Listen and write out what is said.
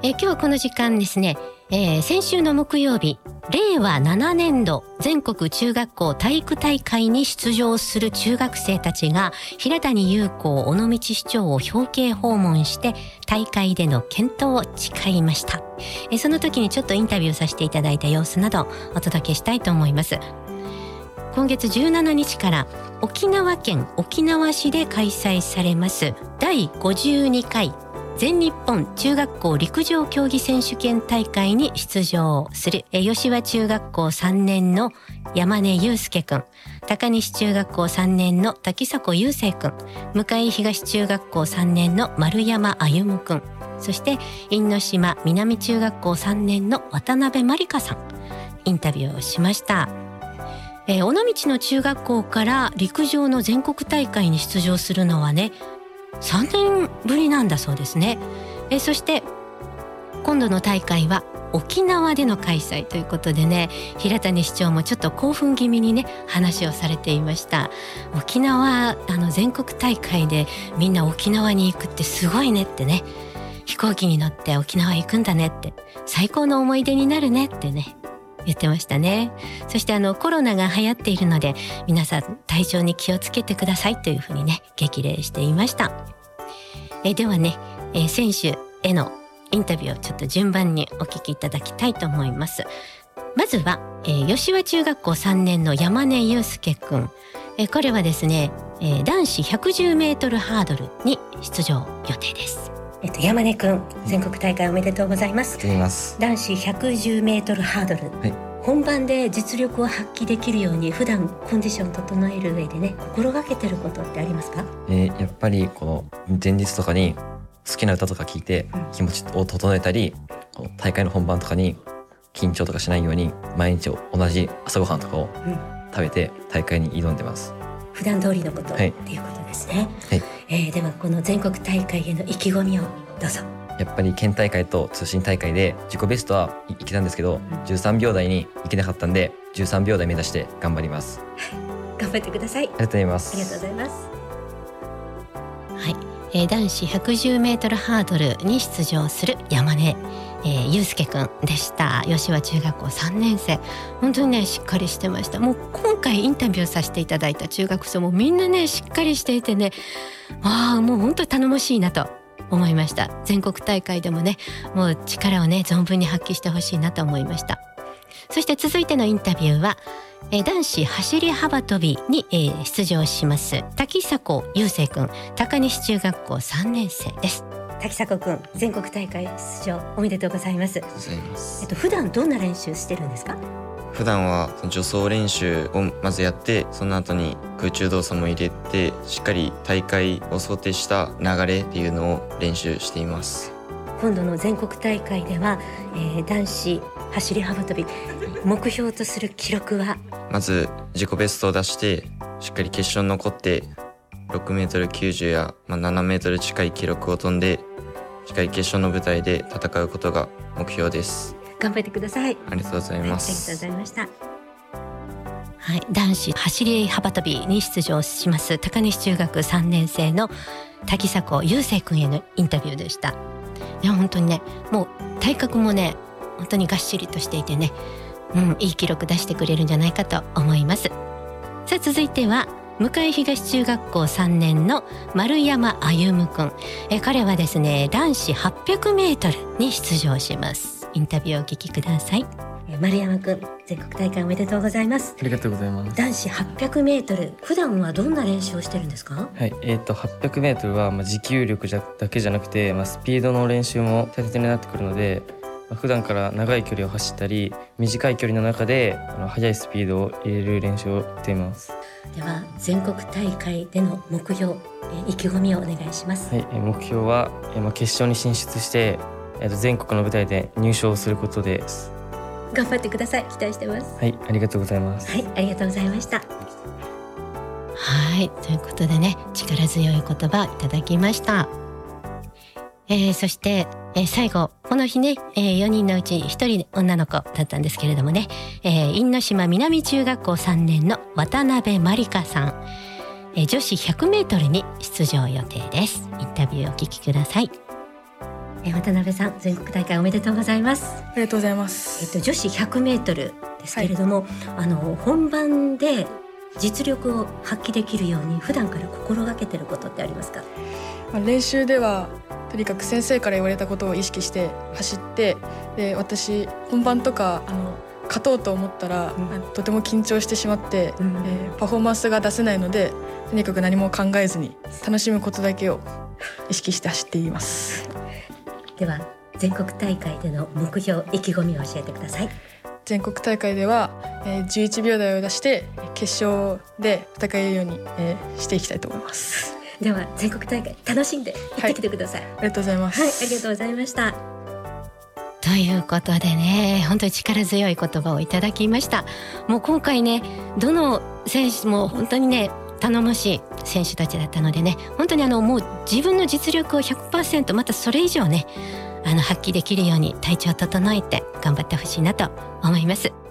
今日はこの時間ですね、先週の木曜日、令和7年度全国中学校体育大会に出場する中学生たちが平谷裕子尾道市長を表敬訪問して大会での健闘を誓いました。その時にちょっとインタビューさせていただいた様子などお届けしたいと思います。今月17日から沖縄県沖縄市で開催されます第52回全日本中学校陸上競技選手権大会に出場する吉和中学校3年の山根祐介くん、高西中学校3年の滝迫雄星くん、向井東中学校3年の丸山歩くん、そして因島南中学校3年の渡辺まりかさん、インタビューをしました。尾道の中学校から陸上の全国大会に出場するのはね3年ぶりなんだそうですね。そして今度の大会は沖縄での開催ということでね、平谷市長もちょっと興奮気味にね話をされていました。沖縄全国大会でみんな沖縄に行くってすごいねってね、飛行機に乗って沖縄行くんだねって、最高の思い出になるねってね言ってましたね。そしてコロナが流行っているので皆さん体調に気をつけてくださいというふうにね激励していました。ではね、選手へのインタビューをちょっと順番にお聞きいただきたいと思います。まずは、吉和中学校3年の山根祐介くん、彼はですね、男子110メートルハードルに出場予定です。山根くん、全国大会おめでとうございます。男子110メートルハードル、はい、本番で実力を発揮できるように普段コンディションを整える上でね心がけてることってありますか？ やっぱりこの前日とかに好きな歌とか聴いて気持ちを整えたり、大会の本番とかに緊張とかしないように毎日同じ朝ごはんとかを食べて大会に挑んでます。 普段通りのこと、っていうことですね。はい、ではこの全国大会への意気込みをどうぞ。 やっぱり県大会と通信大会で自己ベストはいけたんですけど、13秒台にいけなかったんで13秒台目指して頑張ります。 頑張ってください。 ありがとうございます。 ありがとうございます。はい、男子110メートルハードルに出場する山根祐介くんでした。吉和中学校3年生、本当にねしっかりしてました。もう今回インタビューさせていただいた中学生もみんなねしっかりしていてね、もう本当に頼もしいなと思いました。全国大会でもねもう力をね存分に発揮してほしいなと思いました。そして続いてのインタビューは男子走り幅跳びに出場します滝迫雄星くん、高西中学校3年生です。滝迫くん、全国大会出場おめでとうございます。普段どんな練習してるんですか？ 普段は助走練習をまずやって、その後に空中動作も入れてしっかり大会を想定した流れっていうのを練習しています。 今度の全国大会では、男子走り幅跳び目標とする記録はまず自己ベストを出してしっかり決勝に残って6メートル90や、7メートル近い記録を飛んでしっかり決勝の舞台で戦うことが目標です。 頑張ってください。 ありがとうございます。 ありがとうございました。はい、男子走り幅跳びに出場します高西中学3年生の滝迫雄星くんへのインタビューでした。いや本当にねもう体格もね本当にがっしりとしていてね、いい記録出してくれるんじゃないかと思います。さあ続いては向井東中学校3年の丸山歩くん、彼はですね男子800メートルに出場します。インタビューをお聞きください。丸山くん、全国大会おめでとうございます。 ありがとうございます。 男子800メートル、普段はどんな練習をしてるんですか？ はい、800メートルは持久力だけじゃなくて、スピードの練習も大切になってくるので、普段から長い距離を走ったり短い距離の中で速いスピードを入れる練習をしています。 では全国大会での目標、意気込みをお願いします。 はい、目標は決勝に進出して全国の舞台で入賞することです。 頑張ってください。期待してます。 はい、ありがとうございます。 はい、ありがとうございました。はい、ということでね力強い言葉いただきました。そして、最後この日ね、4人のうち1人女の子だったんですけれどもね、因島南中学校3年の渡辺まりかさん、女子100メートルに出場予定です。インタビューをお聞きください。 渡辺さん、全国大会おめでとうございます。 ありがとうございます。 女子100メートルですけれども、本番で実力を発揮できるように普段から心がけてることってありますか？ 練習ではとにかく先生から言われたことを意識して走って、で私本番とか勝とうと思ったら、とても緊張してしまって、パフォーマンスが出せないので、とにかく何も考えずに楽しむことだけを意識して走っています。 では全国大会での目標、意気込みを教えてください。 全国大会では11秒台を出して決勝で戦えるようにしていきたいと思います。 では全国大会楽しんで行ってきてください。 ありがとうございます。 はい、ありがとうございました。ということでね、本当に力強い言葉をいただきました。もう今回ね、どの選手も本当にね頼もしい選手たちだったのでね、本当にもう自分の実力を 100% またそれ以上ね発揮できるように体調を整えて頑張ってほしいなと思います。